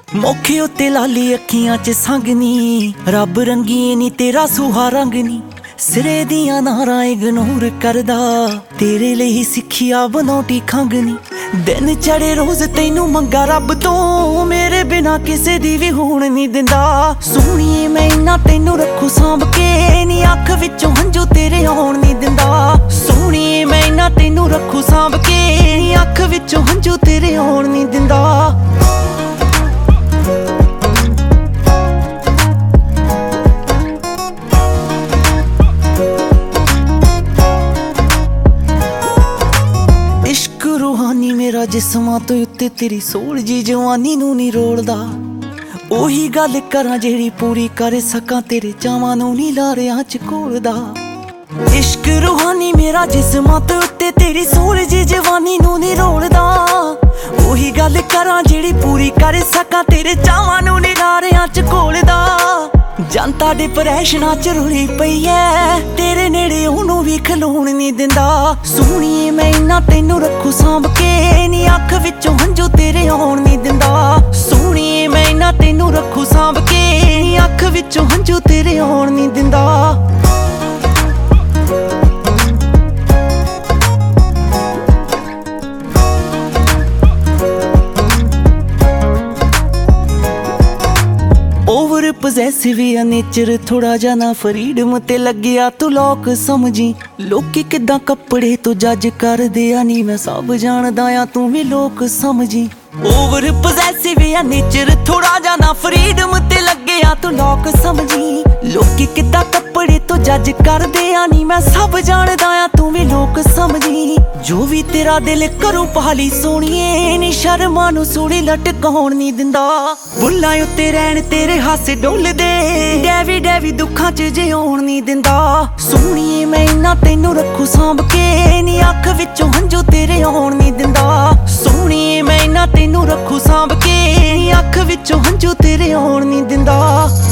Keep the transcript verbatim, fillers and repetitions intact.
ਮੌਕੇ ਉੱਤੇ ਲਾਲੀ ਅੱਖੀਆਂ 'ਚ ਸੰਗ ਨੀ, ਰੱਬ ਰੰਗੀ ਨੀ ਤੇਰਾ ਸੁਹਾ ਰੰਗ ਨੀ। ਸਿਰੇ ਦੀਆਂ ਨਾਰਾਂ ਇਗਨੋਰ ਕਰਦਾ, ਤੇਰੇ ਲਈ ਸਿੱਖਿਆ ਬਣਾਉਟੀ ਖੰਗ ਨੀ। ਦਿਨ ਚੜੇ ਰੋਜ਼ ਤੈਨੂੰ ਮੰਗਾ ਰੱਬ ਤੋਂ, ਮੇਰੇ ਬਿਨਾ ਕਿਸੇ ਦੀ ਵੀ ਹੋਣ ਨੀ ਦਿੰਦਾ। ਸੋਹਣੀਏ ਮੈਂ ਇੰਨਾ ਤੈਨੂੰ ਰੱਖੂ ਸਾਂਭ ਕੇ, ਨੀ ਅੱਖ ਵਿੱਚੋਂ ਹੰਝੂ ਤੇਰੇ ਆਉਣ ਨੀ ਦਿੰਦਾ। ਸੋਹਣੀਏ ਮੈਂ ਇੰਨਾ ਤੈਨੂੰ ਰੱਖੂ ਸਾਂਭ ਕੇ, ਨੀ ਅੱਖ ਵਿੱਚੋਂ ਹੰਝੂ ਤੇਰੇ ਆਉਣ ਨੀ ਦਿੰਦਾ। रूहानी मेरा जिस्मां तो उत्ते तेरी सोल जी जवानी नूं नी रोलदा। ओही गल करां जेहड़ी पूरी कर सकां, तेरे चावां नूं नी लारियां च घोलदा। इश्क रूहानी मेरा जिस्मां तो उत्ते तेरी सोल जी जवानी नूं नी रोलदा। ओही गल करां जेहड़ी पूरी कर सकां, तेरे चावां नूं नी लारियां च घोलदा। जनता डिप्रैशनां च रुली पई ऐ, तेरे नेड़े ओनू भी खलोण नी दिंदा। सोहणीए मैं इन्ना तैनू रखू सांभ के, नी अख विचों हंझू तेरे आउण नी दिंदा। सोहणीए मैं इन्ना तैनू रखू सांभ के, नी अख विचों हंझू तेरे आउण नी दिंदा। ओवर पोजेसिव या नेचर थोड़ा जा ना फ्रीडम ते लग्या तू लोक समझी। लोकी किदां कपड़े तो जज कर दिया, नी मैं सब जानदा आ तू भी लोक समझी। ओवर पोजेसिव या नेचर थोड़ा जा ना फ्रीडम ते लग्या तू लोक समझी। लोकी किदां कपड़े तो जज कर दिया, नी मैं सब जानदा आ तू भी लोक समझी। जो भी तेरा दिल करूं पाली सोहणीए, नी शर्मां नूं सूली लटकाउण नी दिंदा। बुल्लां उत्ते रहण तेरे हासे डोलदे, डैवी डैवी दुखां च जिउण नी दिंदा। सोहणीए मैं इन्ना तैनू रखू सांभ के, नी अख विचों हंझू तेरे आउण नी दिंदा। सोहणीए मैं इन्ना तैनू रखू सांभ के, नी अख विचों हंझू तेरे आउण नी दिंदा।